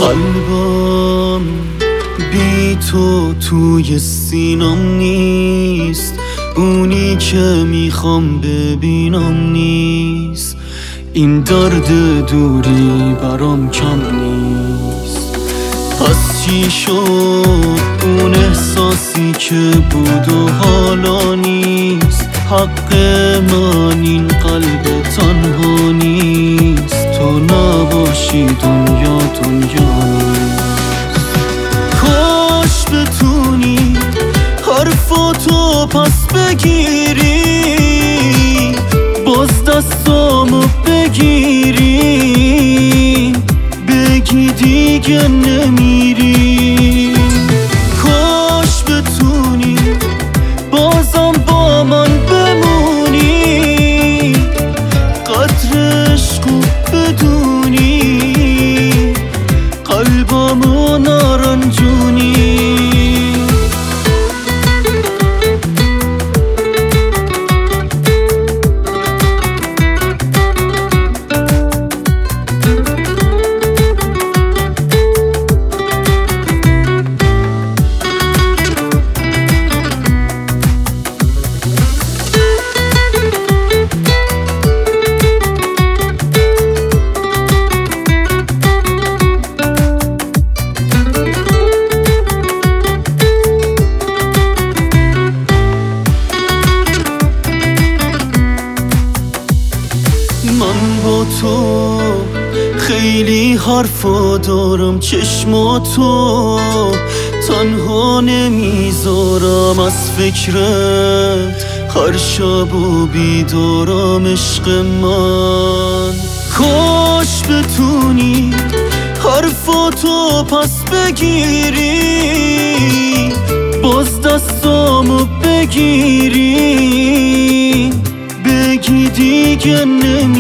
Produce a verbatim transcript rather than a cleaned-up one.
قلبم بی تو توی سینم نیست، اونی که میخوام ببینم نیست. این درد دوری برام کم نیست. پس چی شد اون احساسی که بود و حالا نیست؟ حق من این قلب تنها نیست، تو نباشی دنیا دنیا نیست. کاش بتونی حرفاتو پس بگیری، باز دستامو بگیری، بگی دیگه نمیری. کاش بتونی بازم با من بمونی، قدر عشقو بدونی، قلبمو نارنجونی. من با تو خیلی حرفا دارم، چشماتو تنها نمیذارم از فکرت، هر شب و بیدارم عشق من. کاش بتونی حرفاتو پس بگیری، باز دستامو بگیری، بگی دیگه نمی